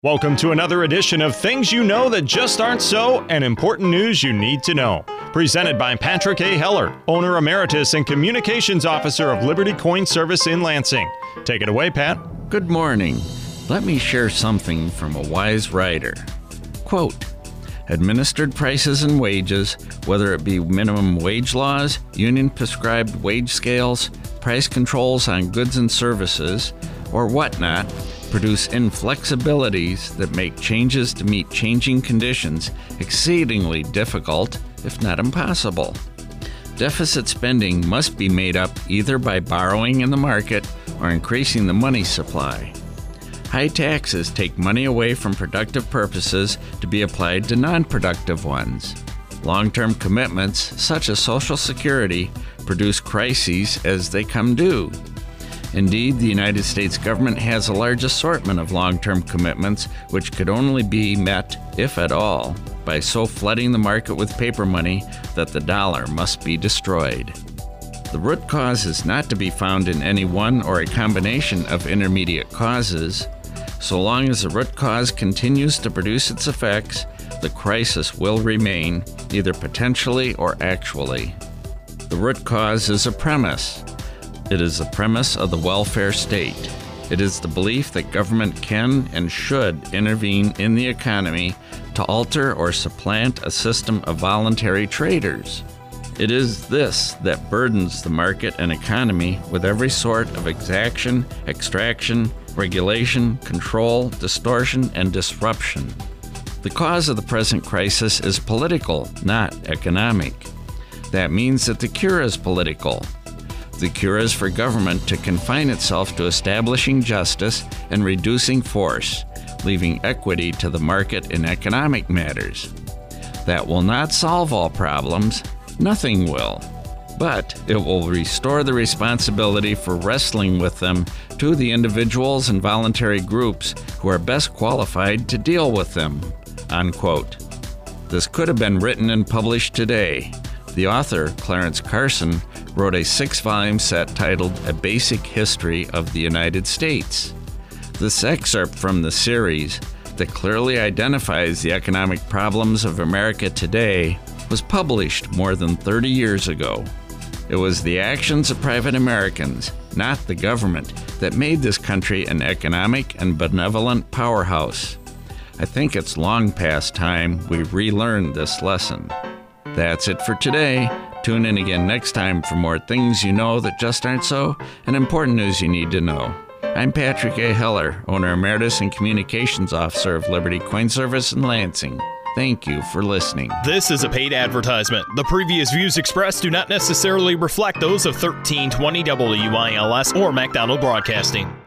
Welcome to another edition of Things You Know That Just Aren't So and Important News You Need to Know. Presented by Patrick A. Heller, Owner Emeritus and Communications Officer of Liberty Coin Service in Lansing. Take it away, Pat. Good morning. Let me share something from a wise writer. Quote, administered prices and wages, whether it be minimum wage laws, union-prescribed wage scales, price controls on goods and services, or whatnot, produce inflexibilities that make changes to meet changing conditions exceedingly difficult, if not impossible. Deficit spending must be made up either by borrowing in the market or increasing the money supply. High taxes take money away from productive purposes to be applied to non-productive ones. Long-term commitments, such as Social Security, produce crises as they come due. Indeed, the United States government has a large assortment of long-term commitments which could only be met, if at all, by so flooding the market with paper money that the dollar must be destroyed. The root cause is not to be found in any one or a combination of intermediate causes. So long as the root cause continues to produce its effects, the crisis will remain, either potentially or actually. The root cause is a premise. It is the premise of the welfare state. It is the belief that government can and should intervene in the economy to alter or supplant a system of voluntary traders. It is this that burdens the market and economy with every sort of exaction, extraction, regulation, control, distortion, and disruption. The cause of the present crisis is political, not economic. That means that the cure is political. The cure is for government to confine itself to establishing justice and reducing force, leaving equity to the market in economic matters. That will not solve all problems. Nothing will. But it will restore the responsibility for wrestling with them to the individuals and voluntary groups who are best qualified to deal with them." Unquote. This could have been written and published today. The author, Clarence Carson, wrote a 6-volume set titled A Basic History of the United States. This excerpt from the series that clearly identifies the economic problems of America today was published more than 30 years ago. It was the actions of private Americans, not the government, that made this country an economic and benevolent powerhouse. I think it's long past time we relearned this lesson. That's it for today. Tune in again next time for more Things You Know That Just Aren't So and important news you need to know. I'm Patrick A. Heller, Owner Emeritus and Communications Officer of Liberty Coin Service in Lansing. Thank you for listening. This is a paid advertisement. The previous views expressed do not necessarily reflect those of 1320 WILS or MacDonald Broadcasting.